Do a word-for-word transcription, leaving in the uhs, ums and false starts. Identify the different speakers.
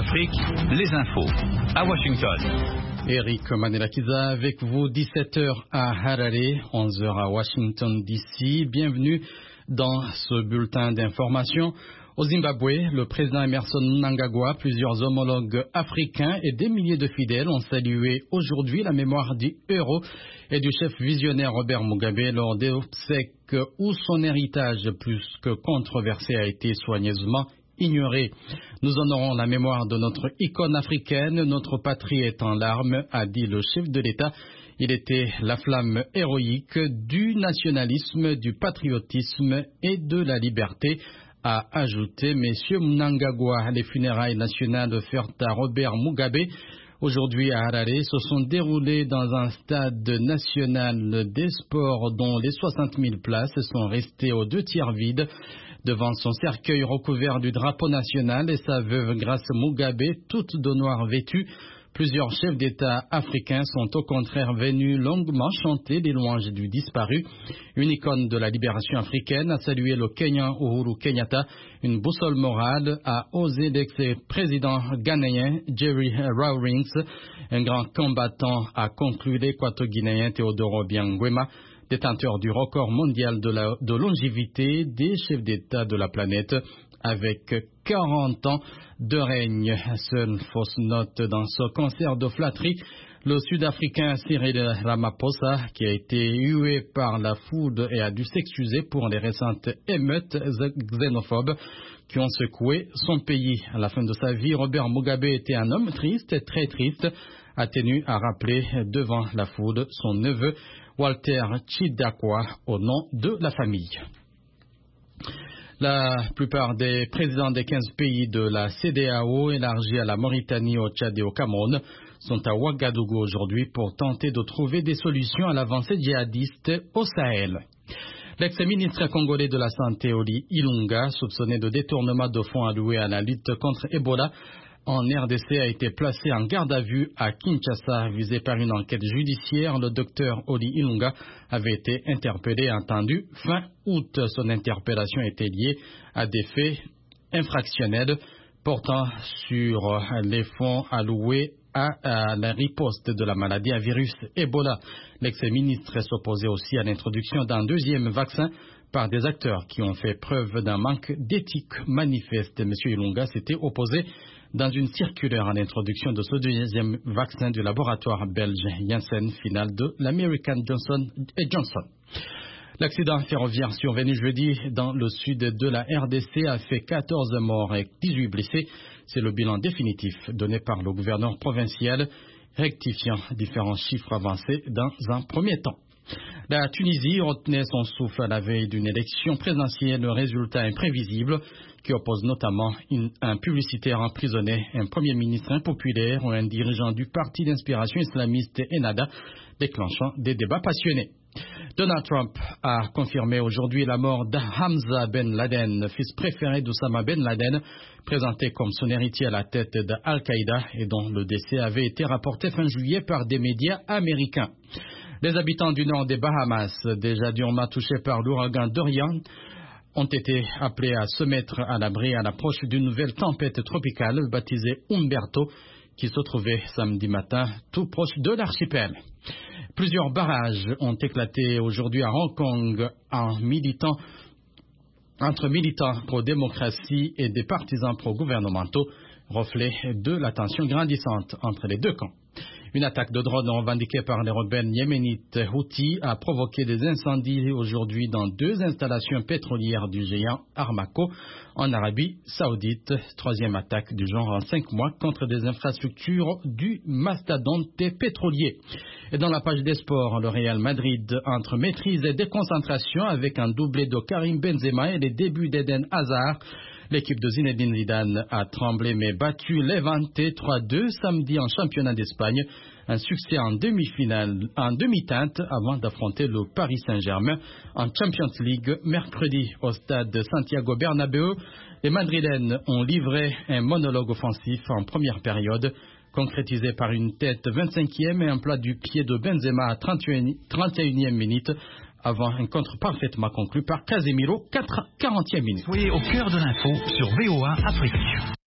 Speaker 1: Afrique, les infos à Washington.
Speaker 2: Eric Manelakiza avec vous, dix-sept heures à Harare, onze heures à Washington D C. Bienvenue dans ce bulletin d'information. Au Zimbabwe, le président Emmerson Mnangagwa, plusieurs homologues africains et des milliers de fidèles ont salué aujourd'hui la mémoire du héros et du chef visionnaire Robert Mugabe lors des obsèques où son héritage plus que controversé a été soigneusement ignoré. Nous honorons la mémoire de notre icône africaine, notre patrie est en larmes, a dit le chef de l'État. Il était la flamme héroïque du nationalisme, du patriotisme et de la liberté, a ajouté Monsieur Mnangagwa. Les funérailles nationales furent à Robert Mugabe. Aujourd'hui à Harare, se sont déroulées dans un stade national des sports dont les soixante mille places sont restées aux deux tiers vides. Devant son cercueil recouvert du drapeau national et sa veuve Grace Mugabe, toute de noir vêtue, plusieurs chefs d'État africains sont au contraire venus longuement chanter les louanges du disparu. Une icône de la libération africaine a salué le Kenyan Uhuru Kenyatta. Une boussole morale a osé l'ex-président ghanéen Jerry Rawlings. Un grand combattant a conclu l'équato-guinéen Teodoro Obiang-Nguema, détenteur du record mondial de, la, de longévité des chefs d'État de la planète, avec quarante ans de règne. Seule fausse note dans ce concert de flatterie, le Sud-Africain Cyril Ramaphosa, qui a été hué par la foudre et a dû s'excuser pour les récentes émeutes xénophobes qui ont secoué son pays. À la fin de sa vie, Robert Mugabe était un homme triste, très triste, a tenu à rappeler devant la foudre son neveu Walter Chidakwa au nom de la famille. La plupart des présidents des quinze pays de la C D A O élargis à la Mauritanie, au Tchad et au Cameroun sont à Ouagadougou aujourd'hui pour tenter de trouver des solutions à l'avancée djihadiste au Sahel. L'ex-ministre congolais de la Santé, Oli Ilunga, soupçonné de détournement de fonds alloués à la lutte contre Ebola en R D C, a été placé en garde à vue à Kinshasa, visé par une enquête judiciaire. Le docteur Oli Ilunga avait été interpellé et entendu fin août. Son interpellation était liée à des faits infractionnels portant sur les fonds alloués à, à la riposte de la maladie à virus Ebola. L'ex-ministre s'opposait aussi à l'introduction d'un deuxième vaccin par des acteurs qui ont fait preuve d'un manque d'éthique manifeste. M. Ilunga s'était opposé dans une circulaire à l'introduction de ce deuxième vaccin du laboratoire belge Janssen, final de l'American Johnson and Johnson. L'accident ferroviaire survenu jeudi dans le sud de la R D C a fait quatorze morts et dix-huit blessés. C'est le bilan définitif donné par le gouverneur provincial, rectifiant différents chiffres avancés dans un premier temps. La Tunisie retenait son souffle à la veille d'une élection présidentielle, le résultat imprévisible qui oppose notamment une, un publicitaire emprisonné, un premier ministre impopulaire ou un dirigeant du parti d'inspiration islamiste Ennahda, déclenchant des débats passionnés. Donald Trump a confirmé aujourd'hui la mort d'Hamza Ben Laden, fils préféré d'Oussama Ben Laden, présenté comme son héritier à la tête d'Al-Qaïda et dont le décès avait été rapporté fin juillet par des médias américains. Les habitants du nord des Bahamas, déjà durement touchés par l'ouragan Dorian, ont été appelés à se mettre à l'abri à l'approche d'une nouvelle tempête tropicale baptisée Umberto, qui se trouvait samedi matin tout proche de l'archipel. Plusieurs barrages ont éclaté aujourd'hui à Hong Kong en militant, entre militants pro-démocratie et des partisans pro-gouvernementaux, reflet de la tension grandissante entre les deux camps. Une attaque de drone revendiquée par les rebelles yéménites Houthis a provoqué des incendies aujourd'hui dans deux installations pétrolières du géant Aramco en Arabie Saoudite. Troisième attaque du genre en cinq mois contre des infrastructures du mastodonte pétrolier. Et dans la page des sports, le Real Madrid entre maîtrise et déconcentration avec un doublé de Karim Benzema et les débuts d'Eden Hazard. L'équipe de Zinedine Zidane a tremblé mais battu Levante trois deux samedi en championnat d'Espagne. Un succès en demi-finale, en demi-teinte avant d'affronter le Paris Saint-Germain en Champions League mercredi au stade Santiago Bernabéu. Les Madrilènes ont livré un monologue offensif en première période, concrétisé par une tête vingt-cinquième et un plat du pied de Benzema à trente et unième minute. Avant un contre parfaitement conclu par Casemiro, quarantième minute.
Speaker 1: Soyez au cœur de l'info sur V O A Afrique.